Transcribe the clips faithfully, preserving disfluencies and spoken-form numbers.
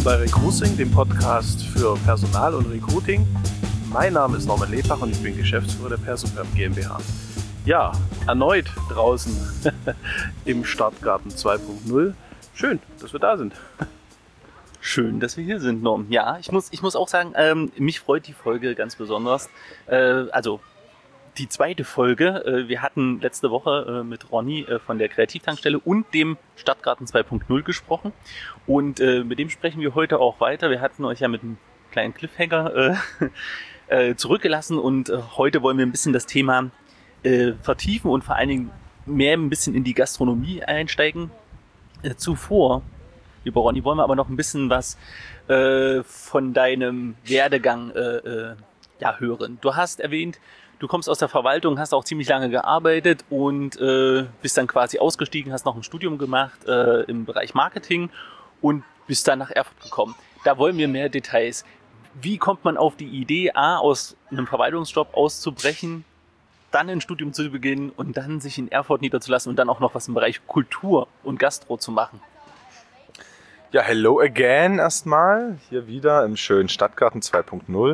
bei Recruiting, dem Podcast für Personal und Recruiting. Mein Name ist Norman Lebach und ich bin Geschäftsführer der Persoperm GmbH. Ja, erneut draußen im Startgarten zwei Punkt null. Schön, dass wir da sind. Schön, dass wir hier sind, Norm. Ja, ich muss, ich muss auch sagen, ähm, mich freut die Folge ganz besonders. Äh, also die zweite Folge. Äh, wir hatten letzte Woche äh, mit Ronny äh, von der Kreativtankstelle und dem Stadtgarten zwei Punkt null gesprochen. Und äh, mit dem sprechen wir heute auch weiter. Wir hatten euch ja mit einem kleinen Cliffhanger äh, äh, zurückgelassen und äh, heute wollen wir ein bisschen das Thema äh, vertiefen und vor allen Dingen mehr ein bisschen in die Gastronomie einsteigen. Äh, zuvor, lieber Ronny, wollen wir aber noch ein bisschen was äh, von deinem Werdegang äh, äh, ja, hören. Du hast erwähnt, du kommst aus der Verwaltung, hast auch ziemlich lange gearbeitet und äh, bist dann quasi ausgestiegen, hast noch ein Studium gemacht äh, im Bereich Marketing und bist dann nach Erfurt gekommen. Da wollen wir mehr Details. Wie kommt man auf die Idee, A, aus einem Verwaltungsjob auszubrechen, dann ein Studium zu beginnen und dann sich in Erfurt niederzulassen und dann auch noch was im Bereich Kultur und Gastro zu machen? Ja, hello again erstmal, hier wieder im schönen Stadtgarten zwei Punkt null.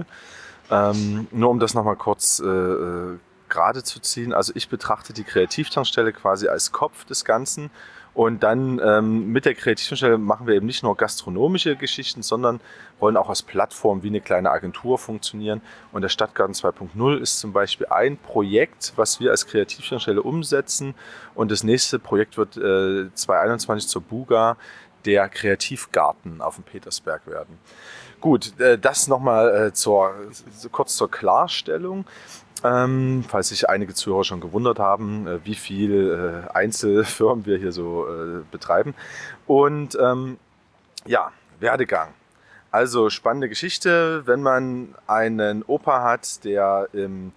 Ähm, nur um das nochmal kurz äh, gerade zu ziehen, also ich betrachte die Kreativtankstelle quasi als Kopf des Ganzen und dann ähm, mit der Kreativtankstelle machen wir eben nicht nur gastronomische Geschichten, sondern wollen auch als Plattform wie eine kleine Agentur funktionieren und der Stadtgarten zwei Punkt null ist zum Beispiel ein Projekt, was wir als Kreativtankstelle umsetzen und das nächste Projekt wird äh, zwanzig einundzwanzig zur Buga der Kreativgarten auf dem Petersberg werden. Gut, äh, das nochmal äh, zur, kurz zur Klarstellung, ähm, falls sich einige Zuhörer schon gewundert haben, äh, wie viele äh, Einzelfirmen wir hier so äh, betreiben. Und ähm, ja, Werdegang. Also spannende Geschichte, wenn man einen Opa hat, der im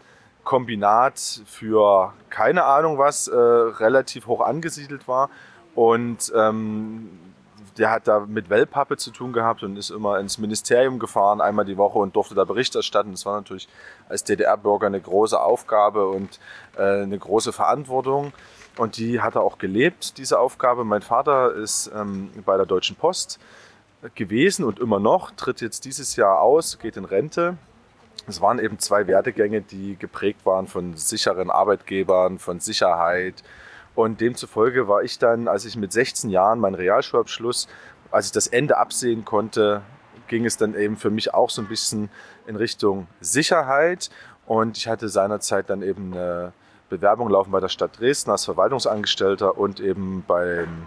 Kombinat für keine Ahnung was äh, relativ hoch angesiedelt war und ähm, der hat da mit Wellpappe zu tun gehabt und ist immer ins Ministerium gefahren, einmal die Woche und durfte da Bericht erstatten. Das war natürlich als D D R-Bürger eine große Aufgabe und äh, eine große Verantwortung. Und die hat er auch gelebt, diese Aufgabe. Mein Vater ist ähm, bei der Deutschen Post gewesen und immer noch, tritt jetzt dieses Jahr aus, geht in Rente. Es waren eben zwei Werdegänge, die geprägt waren von sicheren Arbeitgebern, von Sicherheit. Und demzufolge war ich dann, als ich mit sechzehn Jahren meinen Realschulabschluss, als ich das Ende absehen konnte, ging es dann eben für mich auch so ein bisschen in Richtung Sicherheit. Und ich hatte seinerzeit dann eben eine Bewerbung laufen bei der Stadt Dresden als Verwaltungsangestellter und eben beim,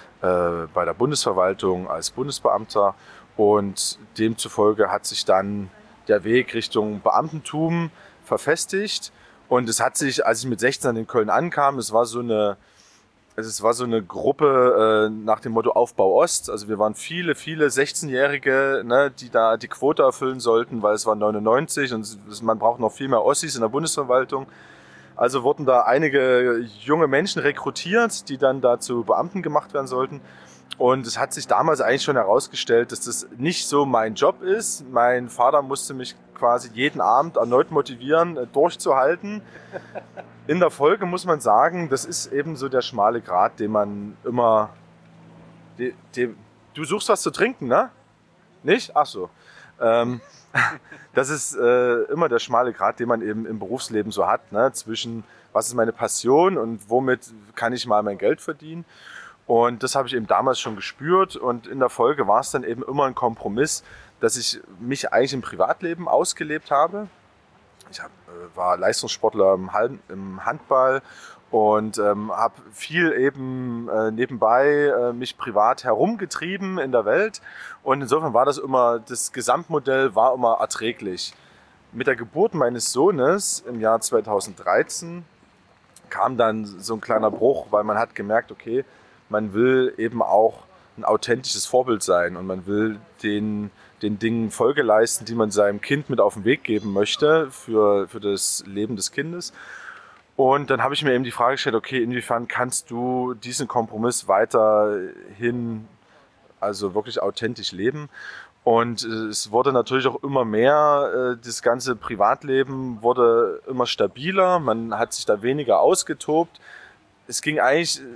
äh, bei der Bundesverwaltung als Bundesbeamter. Und demzufolge hat sich dann der Weg Richtung Beamtentum verfestigt. Und es hat sich, als ich mit sechzehn in Köln ankam, es war so eine, es war so eine Gruppe äh, nach dem Motto Aufbau Ost. Also wir waren viele, viele sechzehnjährige, ne, die da die Quote erfüllen sollten, weil es war neunundneunzig und es, man braucht noch viel mehr Ossis in der Bundesverwaltung. Also wurden da einige junge Menschen rekrutiert, die dann da zu Beamten gemacht werden sollten. Und es hat sich damals eigentlich schon herausgestellt, dass das nicht so mein Job ist. Mein Vater musste mich quasi jeden Abend erneut motivieren, durchzuhalten. In der Folge muss man sagen, das ist eben so der schmale Grat, den man immer... Die, die, du suchst was zu trinken, ne? Nicht? Ach so. Ähm, das ist äh, immer der schmale Grat, den man eben im Berufsleben so hat, ne? Zwischen was ist meine Passion und womit kann ich mal mein Geld verdienen. Und das habe ich eben damals schon gespürt und in der Folge war es dann eben immer ein Kompromiss, dass ich mich eigentlich im Privatleben ausgelebt habe. Ich hab, äh, war Leistungssportler im, Hand, im Handball und ähm, habe viel eben äh, nebenbei äh, mich privat herumgetrieben in der Welt. Und insofern war das immer, das Gesamtmodell war immer erträglich. Mit der Geburt meines Sohnes im Jahr zweitausenddreizehn kam dann so ein kleiner Bruch, weil man hat gemerkt, okay, man will eben auch ein authentisches Vorbild sein und man will den, den Dingen Folge leisten, die man seinem Kind mit auf den Weg geben möchte für, für das Leben des Kindes. Und dann habe ich mir eben die Frage gestellt, okay, inwiefern kannst du diesen Kompromiss weiterhin, also wirklich authentisch leben? Und es wurde natürlich auch immer mehr, das ganze Privatleben wurde immer stabiler, man hat sich da weniger ausgetobt. Es ging eigentlich...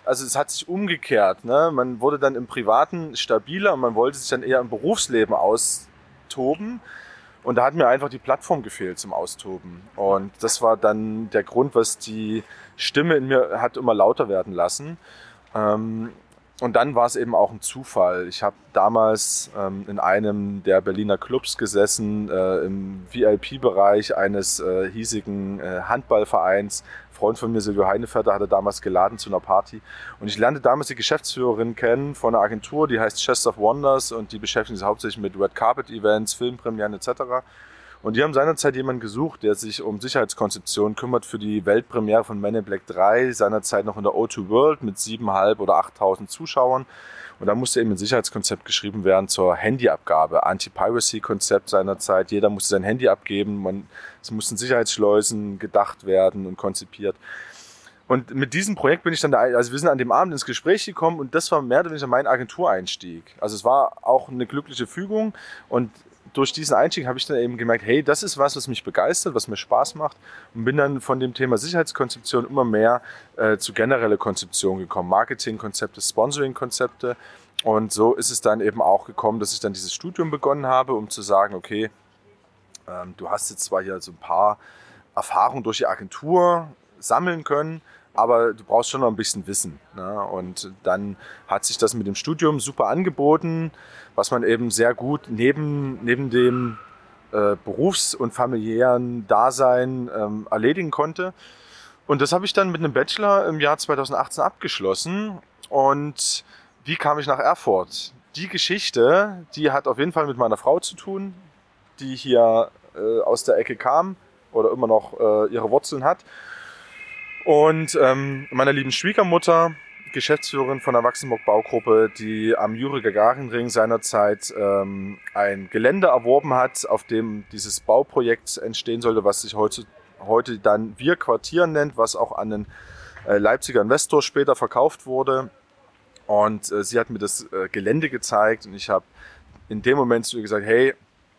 also es hat sich umgekehrt. Ne? Man wurde dann im Privaten stabiler und man wollte sich dann eher im Berufsleben austoben. Und da hat mir einfach die Plattform gefehlt zum Austoben. Und das war dann der Grund, was die Stimme in mir hat immer lauter werden lassen. Ähm, und dann war es eben auch ein Zufall. Ich habe damals ähm, in einem der Berliner Clubs gesessen, äh, im V I P-Bereich eines äh, hiesigen äh, Handballvereins. Ein Freund von mir, Silvio Heinevetter, hatte damals geladen zu einer Party. Und ich lernte damals die Geschäftsführerin kennen von einer Agentur, die heißt Chest of Wonders und die beschäftigen sich hauptsächlich mit Red Carpet Events, Filmpremieren et cetera. Und die haben seinerzeit jemanden gesucht, der sich um Sicherheitskonzeption kümmert für die Weltpremiere von Men in Black drei, seinerzeit noch in der O zwei World mit siebeneinhalb oder achttausend Zuschauern. Und da musste eben ein Sicherheitskonzept geschrieben werden zur Handyabgabe, Anti-Piracy-Konzept seinerzeit. Jeder musste sein Handy abgeben, man, es mussten Sicherheitsschleusen gedacht werden und konzipiert. Und mit diesem Projekt bin ich dann da, also wir sind an dem Abend ins Gespräch gekommen und das war mehr oder weniger mein Agentureinstieg. Also es war auch eine glückliche Fügung und durch diesen Einstieg habe ich dann eben gemerkt, hey, das ist was, was mich begeistert, was mir Spaß macht und bin dann von dem Thema Sicherheitskonzeption immer mehr äh, zu generelle Konzeption gekommen. Marketingkonzepte, Sponsoring-Konzepte und so ist es dann eben auch gekommen, dass ich dann dieses Studium begonnen habe, um zu sagen, okay, ähm, du hast jetzt zwar hier so ein paar Erfahrungen durch die Agentur sammeln können, aber du brauchst schon noch ein bisschen Wissen. Ne? Und dann hat sich das mit dem Studium super angeboten, was man eben sehr gut neben, neben dem äh, berufs- und familiären Dasein ähm, erledigen konnte. Und das habe ich dann mit einem Bachelor im Jahr zweitausendachtzehn abgeschlossen. Und wie kam ich nach Erfurt? Die Geschichte, die hat auf jeden Fall mit meiner Frau zu tun, die hier äh, aus der Ecke kam oder immer noch äh, ihre Wurzeln hat. Und ähm, meiner lieben Schwiegermutter, Geschäftsführerin von der Wachsenburg Baugruppe, die am Juri-Gagarin-Ring seinerzeit ähm, ein Gelände erworben hat, auf dem dieses Bauprojekt entstehen sollte, was sich heute, heute dann Wir Quartier nennt, was auch an einen äh, Leipziger Investor später verkauft wurde. Und äh, sie hat mir das äh, Gelände gezeigt und ich habe in dem Moment zu ihr gesagt, hey,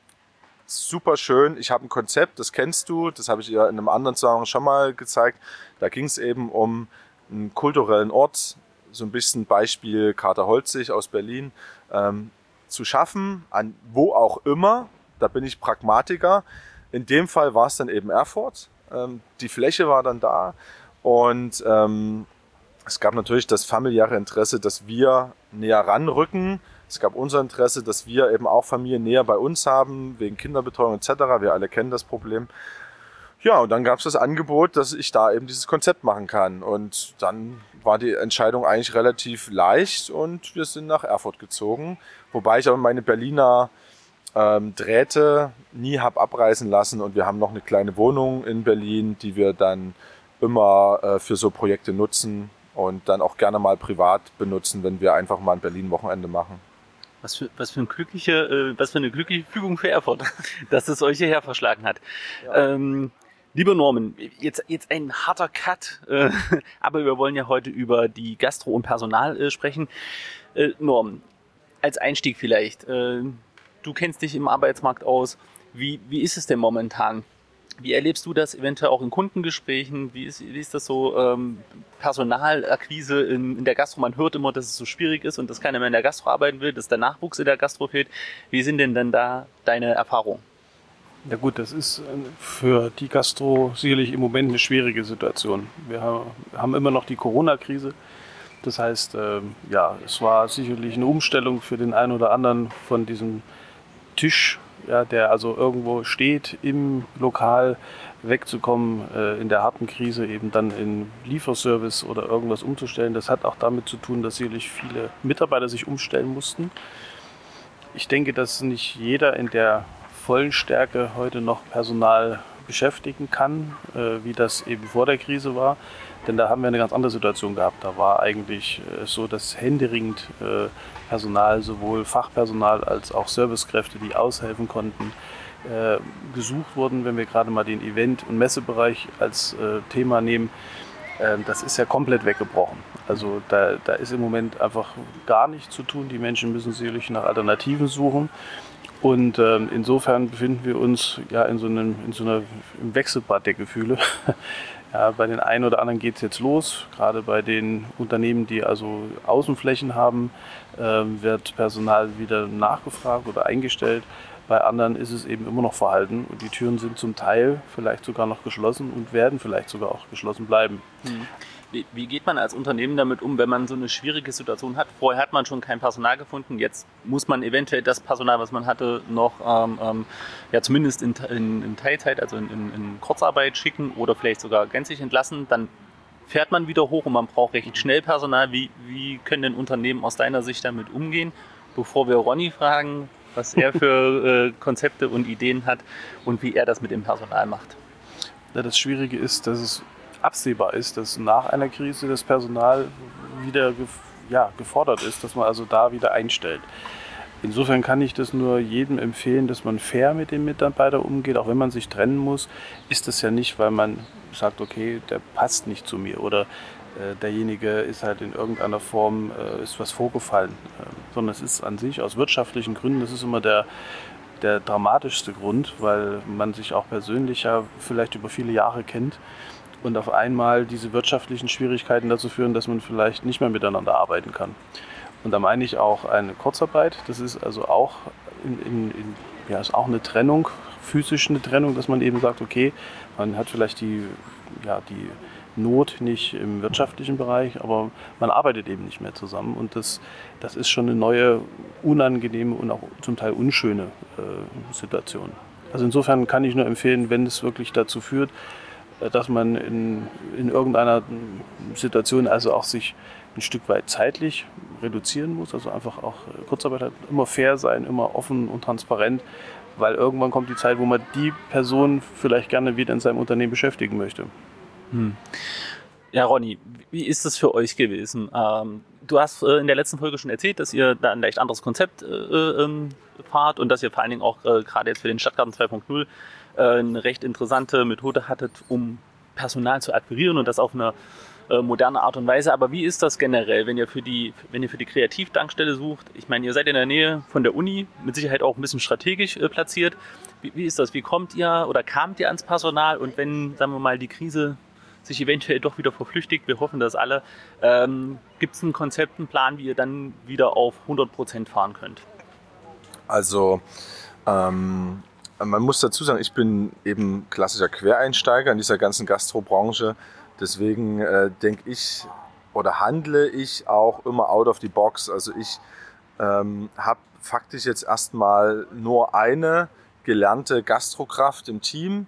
super schön, ich habe ein Konzept, das kennst du, das habe ich ihr in einem anderen Zusammenhang schon mal gezeigt. Da ging es eben um einen kulturellen Ort, so ein bisschen Beispiel Kater-Holzig aus Berlin, ähm, zu schaffen, an wo auch immer, da bin ich Pragmatiker. In dem Fall war es dann eben Erfurt, ähm, die Fläche war dann da und ähm, es gab natürlich das familiäre Interesse, dass wir näher ranrücken. Es gab unser Interesse, dass wir eben auch Familien näher bei uns haben, wegen Kinderbetreuung et cetera. Wir alle kennen das Problem. Ja, und dann gab es das Angebot, dass ich da eben dieses Konzept machen kann. Und dann war die Entscheidung eigentlich relativ leicht und wir sind nach Erfurt gezogen. Wobei ich auch meine Berliner ähm, Drähte nie habe abreißen lassen. Und wir haben noch eine kleine Wohnung in Berlin, die wir dann immer äh, für so Projekte nutzen und dann auch gerne mal privat benutzen, wenn wir einfach mal ein Berlin-Wochenende machen. Was für, was für eine glückliche, äh, was für eine glückliche Fügung für Erfurt, dass es euch hierher verschlagen hat. Ja. Ähm, lieber Norman, jetzt, jetzt ein harter Cut, äh, aber wir wollen ja heute über die Gastro und Personal äh, sprechen. Äh, Norman, als Einstieg vielleicht, äh, du kennst dich im Arbeitsmarkt aus. Wie, wie ist es denn momentan? Wie erlebst du das eventuell auch in Kundengesprächen? Wie ist, wie ist das so, ähm, Personalakquise in, in der Gastro? Man hört immer, dass es so schwierig ist und dass keiner mehr in der Gastro arbeiten will, dass der Nachwuchs in der Gastro fehlt. Wie sind denn dann da deine Erfahrungen? Ja gut, das ist für die Gastro sicherlich im Moment eine schwierige Situation. Wir haben immer noch die Corona-Krise. Das heißt, ähm, ja, es war sicherlich eine Umstellung für den einen oder anderen von diesem Tisch, ja, der also irgendwo steht im Lokal, wegzukommen, äh, in der harten Krise eben dann in Lieferservice oder irgendwas umzustellen. Das hat auch damit zu tun, dass sicherlich viele Mitarbeiter sich umstellen mussten. Ich denke, dass nicht jeder in der vollen Stärke heute noch Personal beschäftigen kann, äh, wie das eben vor der Krise war. Denn da haben wir eine ganz andere Situation gehabt. Da war eigentlich äh, so, dass händeringend äh, Personal, sowohl Fachpersonal als auch Servicekräfte, die aushelfen konnten, äh, gesucht wurden. Wenn wir gerade mal den Event- und Messebereich als äh, Thema nehmen, äh, das ist ja komplett weggebrochen. Also da, da ist im Moment einfach gar nichts zu tun. Die Menschen müssen sicherlich nach Alternativen suchen. Und ähm, insofern befinden wir uns ja in so einem in so einer im Wechselbad der Gefühle. Ja, bei den einen oder anderen geht es jetzt los. Gerade bei den Unternehmen, die also Außenflächen haben, äh, wird Personal wieder nachgefragt oder eingestellt. Bei anderen ist es eben immer noch verhalten und die Türen sind zum Teil vielleicht sogar noch geschlossen und werden vielleicht sogar auch geschlossen bleiben. Hm. Wie, wie geht man als Unternehmen damit um, wenn man so eine schwierige Situation hat? Vorher hat man schon kein Personal gefunden, jetzt muss man eventuell das Personal, was man hatte, noch ähm, ähm, ja, zumindest in, in, in Teilzeit, also in, in, in Kurzarbeit schicken oder vielleicht sogar gänzlich entlassen. Dann fährt man wieder hoch und man braucht recht schnell Personal. Wie, wie können denn Unternehmen aus deiner Sicht damit umgehen? Bevor wir Ronny fragen, was er für äh, Konzepte und Ideen hat und wie er das mit dem Personal macht. Ja, das Schwierige ist, dass es absehbar ist, dass nach einer Krise das Personal wieder gef- ja, gefordert ist, dass man also da wieder einstellt. Insofern kann ich das nur jedem empfehlen, dass man fair mit dem Mitarbeiter umgeht. Auch wenn man sich trennen muss, ist das ja nicht, weil man sagt, okay, der passt nicht zu mir oder äh, derjenige ist halt in irgendeiner Form, äh, ist was vorgefallen. Äh, sondern es ist an sich aus wirtschaftlichen Gründen, das ist immer der der dramatischste Grund, weil man sich auch persönlich ja vielleicht über viele Jahre kennt. Und auf einmal diese wirtschaftlichen Schwierigkeiten dazu führen, dass man vielleicht nicht mehr miteinander arbeiten kann. Und da meine ich auch eine Kurzarbeit. Das ist also auch, in, in, in, ja, ist auch eine Trennung, physisch eine Trennung, dass man eben sagt, okay, man hat vielleicht die, ja, die Not nicht im wirtschaftlichen Bereich, aber man arbeitet eben nicht mehr zusammen. Und das, das ist schon eine neue, unangenehme und auch zum Teil unschöne äh, Situation. Also insofern kann ich nur empfehlen, wenn es wirklich dazu führt, dass man in, in irgendeiner Situation also auch sich ein Stück weit zeitlich reduzieren muss, also einfach auch Kurzarbeit hat, immer fair sein, immer offen und transparent, weil irgendwann kommt die Zeit, wo man die Person vielleicht gerne wieder in seinem Unternehmen beschäftigen möchte. Hm. Ja, Ronny, wie ist das für euch gewesen? Ähm, du hast äh, in der letzten Folge schon erzählt, dass ihr da ein leicht anderes Konzept äh, ähm, fahrt und dass ihr vor allen Dingen auch äh, gerade jetzt für den Stadtgarten zwei Punkt null eine recht interessante Methode hattet, um Personal zu akquirieren und das auf eine äh, moderne Art und Weise. Aber wie ist das generell, wenn ihr für die, wenn ihr für die Kreativtankstelle sucht? Ich meine, ihr seid in der Nähe von der Uni, mit Sicherheit auch ein bisschen strategisch äh, platziert. Wie, wie ist das? Wie kommt ihr oder kamt ihr ans Personal? Und wenn, sagen wir mal, die Krise sich eventuell doch wieder verflüchtigt, wir hoffen das alle, ähm, gibt es ein Konzept, einen Plan, wie ihr dann wieder auf hundert Prozent fahren könnt? Also, ähm, man muss dazu sagen, ich bin eben klassischer Quereinsteiger in dieser ganzen Gastrobranche. Deswegen äh, denke ich oder handle ich auch immer out of the box. Also ich ähm, habe faktisch jetzt erstmal nur eine gelernte Gastrokraft im Team.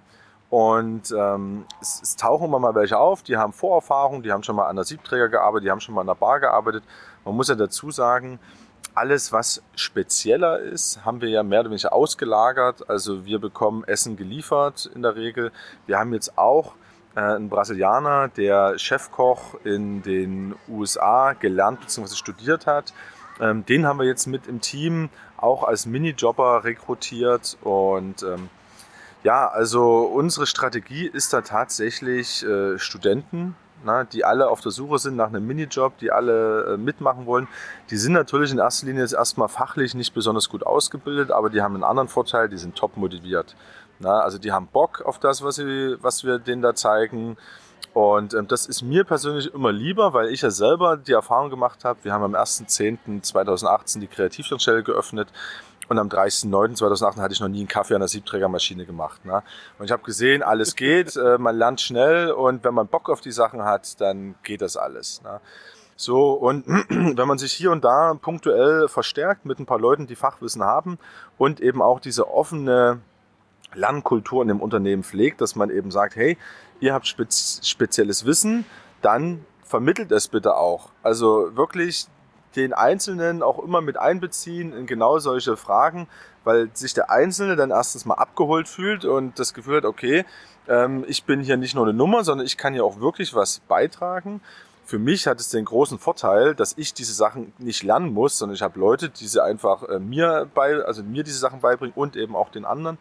Und ähm, es, es tauchen immer mal welche auf, die haben Vorerfahrung, die haben schon mal an der Siebträger gearbeitet, die haben schon mal an der Bar gearbeitet. Man muss ja dazu sagen, alles, was spezieller ist, haben wir ja mehr oder weniger ausgelagert. Also wir bekommen Essen geliefert in der Regel. Wir haben jetzt auch äh, einen Brasilianer, der Chefkoch in den U S A gelernt bzw. studiert hat. Ähm, den haben wir jetzt mit im Team auch als Minijobber rekrutiert. Und ähm, ja, also unsere Strategie ist da tatsächlich äh, Studenten, na, die alle auf der Suche sind nach einem Minijob, die alle äh, mitmachen wollen. Die sind natürlich in erster Linie jetzt erstmal fachlich nicht besonders gut ausgebildet, aber die haben einen anderen Vorteil, die sind top motiviert. Na, also die haben Bock auf das, was, sie, was wir denen da zeigen. Und ähm, das ist mir persönlich immer lieber, weil ich ja selber die Erfahrung gemacht habe. Wir haben am ersten zehnten zweitausendachtzehn die Kreativtankstelle geöffnet. Und am dreißigsten neunten zweitausendachtzehn hatte ich noch nie einen Kaffee an der Siebträgermaschine gemacht. Ne? Und ich habe gesehen, alles geht, äh, man lernt schnell und wenn man Bock auf die Sachen hat, dann geht das alles. Ne? So, und wenn man sich hier und da punktuell verstärkt mit ein paar Leuten, die Fachwissen haben und eben auch diese offene Lernkultur in dem Unternehmen pflegt, dass man eben sagt, hey, ihr habt spez- spezielles Wissen, dann vermittelt es bitte auch. Also wirklich den Einzelnen auch immer mit einbeziehen in genau solche Fragen, weil sich der Einzelne dann erstens mal abgeholt fühlt und das Gefühl hat, okay, ähm, ich bin hier nicht nur eine Nummer, sondern ich kann hier auch wirklich was beitragen. Für mich hat es den großen Vorteil, dass ich diese Sachen nicht lernen muss, sondern ich habe Leute, die sie einfach äh, mir bei, also mir diese Sachen beibringen und eben auch den anderen.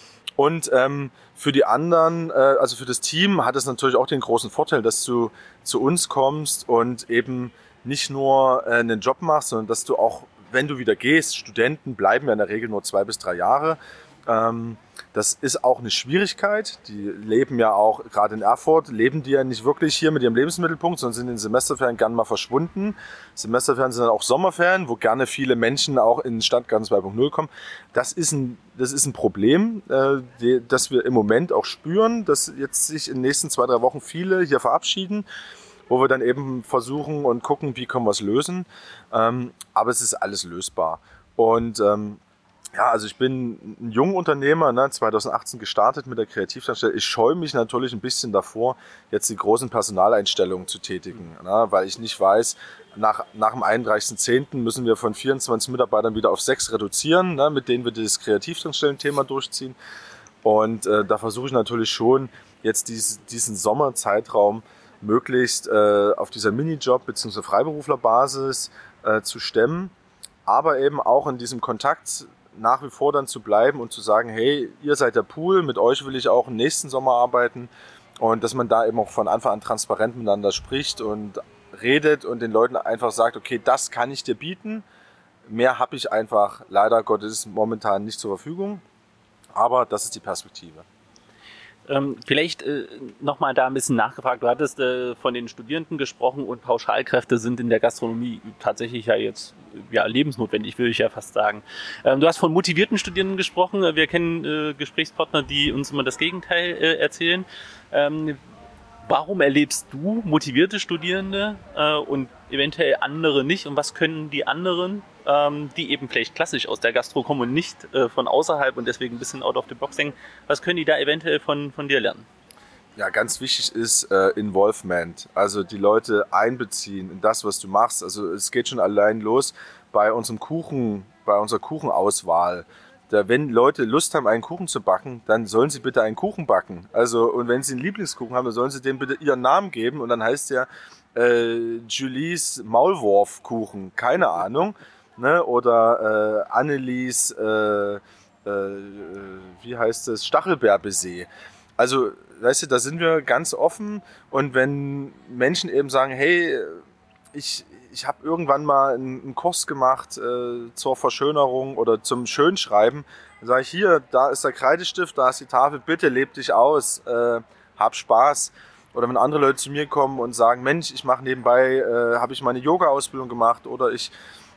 Und ähm, für die anderen, äh, also für das Team hat es natürlich auch den großen Vorteil, dass du zu uns kommst und eben nicht nur äh, einen Job machst, sondern dass du auch wenn du wieder gehst, Studenten bleiben ja in der Regel nur zwei bis drei Jahre. Ähm, das ist auch eine Schwierigkeit. Die leben ja auch, gerade in Erfurt, leben die ja nicht wirklich hier mit ihrem Lebensmittelpunkt, sondern sind in den Semesterferien gerne mal verschwunden. Semesterferien sind dann auch Sommerferien, wo gerne viele Menschen auch in Stadtgarten zwei Punkt null kommen. Das ist ein, das ist ein Problem, äh, die, das wir im Moment auch spüren, dass jetzt sich in den nächsten zwei, drei Wochen viele hier verabschieden, wo wir dann eben versuchen und gucken, wie können wir es lösen. Ähm, aber es ist alles lösbar. Und ähm, ja, also ich bin ein junger Unternehmer, ne, zwanzig achtzehn gestartet mit der Kreativtankstelle. Ich scheue mich natürlich ein bisschen davor, jetzt die großen Personaleinstellungen zu tätigen, ne, weil ich nicht weiß, nach, nach dem einunddreißigsten zehnten müssen wir von vierundzwanzig Mitarbeitern wieder auf sechs reduzieren, ne, mit denen wir das Kreativtankstellen-Thema durchziehen. Und äh, da versuche ich natürlich schon, jetzt dies, diesen Sommerzeitraum möglichst äh, auf dieser Minijob- bzw. Freiberuflerbasis äh, zu stemmen, aber eben auch in diesem Kontakt nach wie vor dann zu bleiben und zu sagen, hey, ihr seid der Pool, mit euch will ich auch im nächsten Sommer arbeiten, und dass man da eben auch von Anfang an transparent miteinander spricht und redet und den Leuten einfach sagt, okay, das kann ich dir bieten, mehr habe ich einfach leider Gottes momentan nicht zur Verfügung, aber das ist die Perspektive. Ähm, vielleicht äh, nochmal da ein bisschen nachgefragt. Du hattest äh, von den Studierenden gesprochen, und Pauschalkräfte sind in der Gastronomie tatsächlich ja jetzt ja, lebensnotwendig, würde ich ja fast sagen. Ähm, du hast von motivierten Studierenden gesprochen. Wir kennen äh, Gesprächspartner, die uns immer das Gegenteil äh, erzählen. Ähm, warum erlebst du motivierte Studierende äh, und eventuell andere nicht? Und was können die anderen, ähm, die eben vielleicht klassisch aus der Gastro kommen und nicht äh, von außerhalb und deswegen ein bisschen out of the box denken, was können die da eventuell von, von dir lernen? Ja, ganz wichtig ist äh, Involvement, also die Leute einbeziehen in das, was du machst. Also es geht schon allein los bei unserem Kuchen, bei unserer Kuchenauswahl. Da, wenn Leute Lust haben, einen Kuchen zu backen, dann sollen sie bitte einen Kuchen backen. Also, und wenn sie einen Lieblingskuchen haben, dann sollen sie dem bitte ihren Namen geben, und dann heißt der äh, Julies Maulwurfkuchen, keine Ahnung, ne? Oder äh, Annelies, äh, äh, wie heißt es, Stachelbeerbaiser. Also, weißt du, da sind wir ganz offen, und wenn Menschen eben sagen, hey, ich Ich habe irgendwann mal einen Kurs gemacht äh, zur Verschönerung oder zum Schönschreiben. Dann sage ich, hier, da ist der Kreidestift, da ist die Tafel, bitte leb dich aus, äh, hab Spaß. Oder wenn andere Leute zu mir kommen und sagen, Mensch, ich mache nebenbei, äh, habe ich meine Yoga-Ausbildung gemacht, oder ich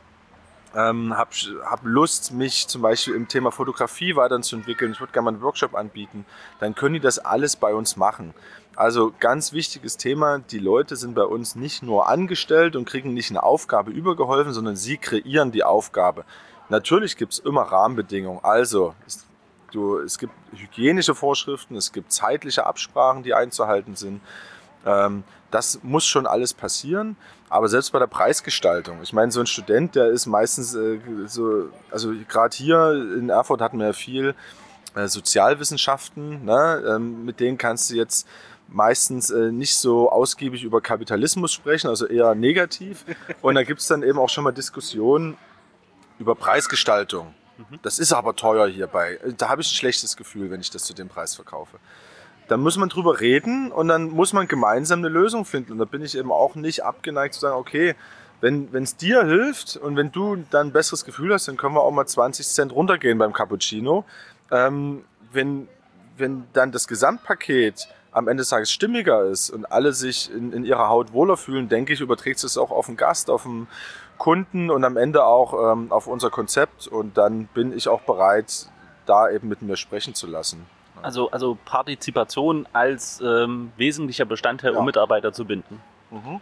ähm, habe hab Lust, mich zum Beispiel im Thema Fotografie weiterzuentwickeln, ich würde gerne mal einen Workshop anbieten, dann können die das alles bei uns machen. Also ganz wichtiges Thema, die Leute sind bei uns nicht nur angestellt und kriegen nicht eine Aufgabe übergeholfen, sondern sie kreieren die Aufgabe. Natürlich gibt es immer Rahmenbedingungen, also es, du, es gibt hygienische Vorschriften, es gibt zeitliche Absprachen, die einzuhalten sind. Ähm, das muss schon alles passieren, aber selbst bei der Preisgestaltung, ich meine, so ein Student, der ist meistens äh, so, also gerade hier in Erfurt hatten wir ja viel äh, Sozialwissenschaften, ne? ähm, mit denen kannst du jetzt meistens äh, nicht so ausgiebig über Kapitalismus sprechen, also eher negativ. Und da gibt es dann eben auch schon mal Diskussionen über Preisgestaltung. Das ist aber teuer hierbei. Da habe ich ein schlechtes Gefühl, wenn ich das zu dem Preis verkaufe. Da muss man drüber reden, und dann muss man gemeinsam eine Lösung finden. Und da bin ich eben auch nicht abgeneigt zu sagen, okay, wenn es dir hilft und wenn du dann ein besseres Gefühl hast, dann können wir auch mal zwanzig Cent runtergehen beim Cappuccino. Ähm, wenn, wenn dann das Gesamtpaket am Ende des Tages stimmiger ist und alle sich in, in ihrer Haut wohler fühlen, denke ich, überträgt es auch auf den Gast, auf den Kunden und am Ende auch ähm, auf unser Konzept. Und dann bin ich auch bereit, da eben mit mir sprechen zu lassen. Also, also Partizipation als ähm, wesentlicher Bestandteil, um ja. Mitarbeiter zu binden. Mhm.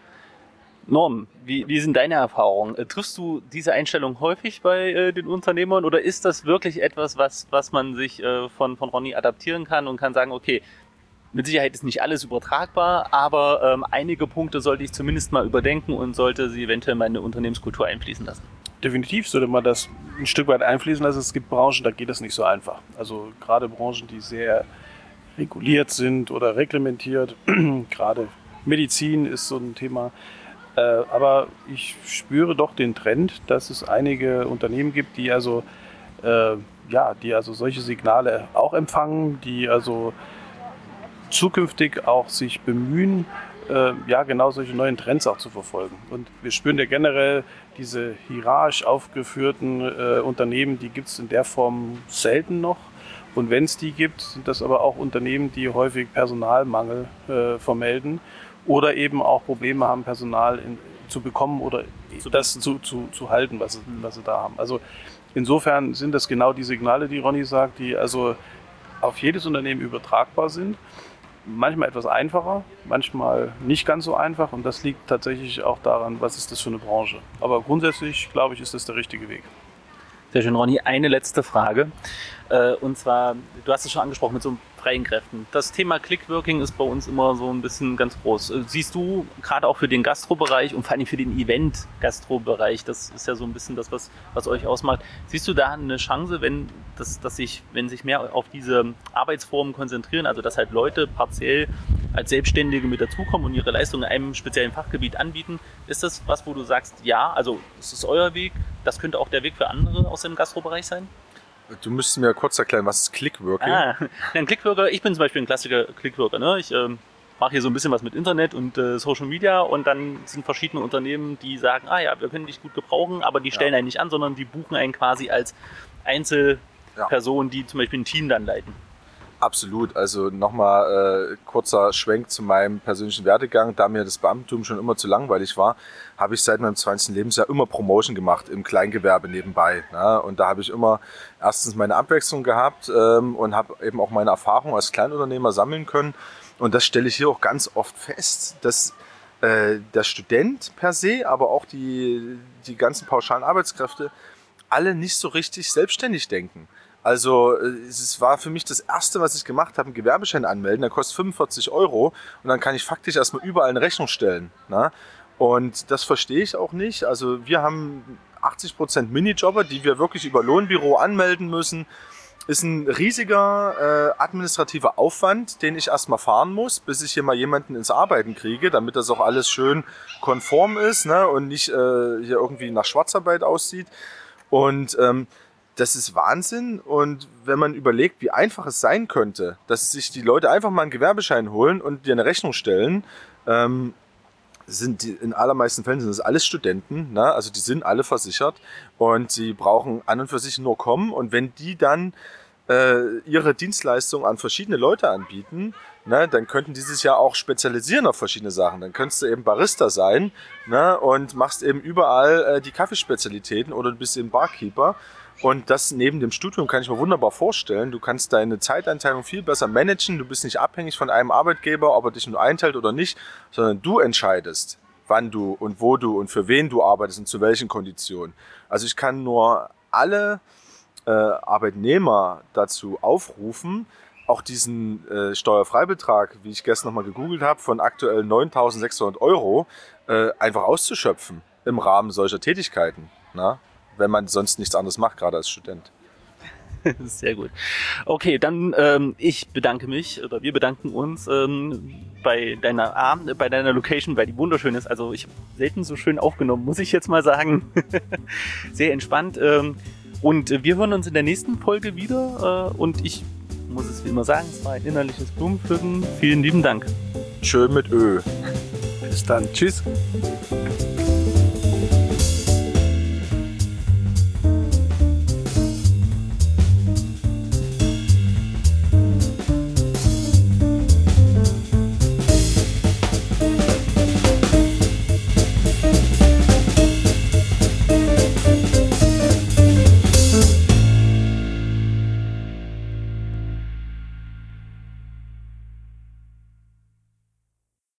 Norm, wie, wie sind deine Erfahrungen? Triffst du diese Einstellung häufig bei äh, den Unternehmern, oder ist das wirklich etwas, was, was man sich äh, von, von Ronny adaptieren kann und kann sagen, okay, mit Sicherheit ist nicht alles übertragbar, aber ähm, einige Punkte sollte ich zumindest mal überdenken und sollte sie eventuell in meine Unternehmenskultur einfließen lassen? Definitiv sollte man das ein Stück weit einfließen lassen. Es gibt Branchen, da geht das nicht so einfach. Also gerade Branchen, die sehr reguliert sind oder reglementiert. Gerade Medizin ist so ein Thema. Äh, aber ich spüre doch den Trend, dass es einige Unternehmen gibt, die also, äh, ja, die also solche Signale auch empfangen, die also zukünftig auch sich bemühen, äh, ja, genau solche neuen Trends auch zu verfolgen. Und wir spüren ja generell diese hierarchisch aufgeführten äh, Unternehmen, die gibt es in der Form selten noch. Und wenn es die gibt, sind das aber auch Unternehmen, die häufig Personalmangel äh, vermelden oder eben auch Probleme haben, Personal in, zu bekommen oder zu das zu, zu, zu halten, was sie, was sie da haben. Also insofern sind das genau die Signale, die Ronny sagt, die also auf jedes Unternehmen übertragbar sind. Manchmal etwas einfacher, manchmal nicht ganz so einfach und das liegt tatsächlich auch daran, was ist das für eine Branche. Aber grundsätzlich, glaube ich, ist das der richtige Weg. Sehr schön, Ronny. Eine letzte Frage. Und zwar, du hast es schon angesprochen mit so freien Kräften. Das Thema Clickworking ist bei uns immer so ein bisschen ganz groß. Siehst du gerade auch für den Gastrobereich und vor allem für den Event-Gastrobereich, das ist ja so ein bisschen das, was, was euch ausmacht. Siehst du da eine Chance, wenn, das, dass sich, wenn sich mehr auf diese Arbeitsformen konzentrieren, also dass halt Leute partiell als Selbstständige mit dazukommen und ihre Leistungen in einem speziellen Fachgebiet anbieten? Ist das was, wo du sagst, ja, also das ist euer Weg, das könnte auch der Weg für andere aus dem Gastrobereich sein? Du müsstest mir kurz erklären, was ist Clickworking? Ah, ein Clickworker, ich bin zum Beispiel ein klassischer Clickworker. Ne? Ich ähm, mache hier so ein bisschen was mit Internet und äh, Social Media und dann sind verschiedene Unternehmen, die sagen, ah ja, wir können dich gut gebrauchen, aber die stellen ja. einen nicht an, sondern die buchen einen quasi als Einzelperson, ja. die zum Beispiel ein Team dann leiten. Absolut. Also nochmal äh, kurzer Schwenk zu meinem persönlichen Werdegang. Da mir das Beamtentum schon immer zu langweilig war, habe ich seit meinem zwanzigsten Lebensjahr immer Promotion gemacht im Kleingewerbe nebenbei. Ne? Und da habe ich immer erstens meine Abwechslung gehabt ähm, und habe eben auch meine Erfahrung als Kleinunternehmer sammeln können. Und das stelle ich hier auch ganz oft fest, dass äh, der Student per se, aber auch die, die ganzen pauschalen Arbeitskräfte alle nicht so richtig selbstständig denken. Also es war für mich das Erste, was ich gemacht habe, einen Gewerbeschein anmelden. Der kostet fünfundvierzig Euro und dann kann ich faktisch erstmal überall eine Rechnung stellen. Ne? Und das verstehe ich auch nicht. Also wir haben achtzig Prozent Minijobber, die wir wirklich über Lohnbüro anmelden müssen. Ist ein riesiger äh, administrativer Aufwand, den ich erstmal fahren muss, bis ich hier mal jemanden ins Arbeiten kriege, damit das auch alles schön konform ist, ne? Und nicht äh, hier irgendwie nach Schwarzarbeit aussieht. Und ähm, das ist Wahnsinn und wenn man überlegt, wie einfach es sein könnte, dass sich die Leute einfach mal einen Gewerbeschein holen und dir eine Rechnung stellen, ähm, sind die, in allermeisten Fällen sind das alles Studenten, ne? Also die sind alle versichert und sie brauchen an und für sich nur kommen und wenn die dann äh, ihre Dienstleistung an verschiedene Leute anbieten, ne, dann könnten die sich ja auch spezialisieren auf verschiedene Sachen. Dann könntest du eben Barista sein, ne, und machst eben überall äh, die Kaffeespezialitäten oder du bist eben Barkeeper. Und das neben dem Studium kann ich mir wunderbar vorstellen. Du kannst deine Zeiteinteilung viel besser managen. Du bist nicht abhängig von einem Arbeitgeber, ob er dich nur einteilt oder nicht, sondern du entscheidest, wann du und wo du und für wen du arbeitest und zu welchen Konditionen. Also ich kann nur alle äh, Arbeitnehmer dazu aufrufen, auch diesen äh, Steuerfreibetrag, wie ich gestern nochmal gegoogelt habe, von aktuell neuntausendsechshundert Euro äh, einfach auszuschöpfen im Rahmen solcher Tätigkeiten, na? Wenn man sonst nichts anderes macht, gerade als Student. Sehr gut. Okay, dann ähm, ich bedanke mich, oder wir bedanken uns ähm, bei deiner A, bei deiner Location, weil die wunderschön ist. Also ich habe selten so schön aufgenommen, muss ich jetzt mal sagen. Sehr entspannt. Ähm, und wir hören uns in der nächsten Folge wieder. Äh, und ich muss es wie immer sagen, es war ein innerliches Blumenpflücken. Vielen lieben Dank. Schön mit Ö. Bis dann. Tschüss.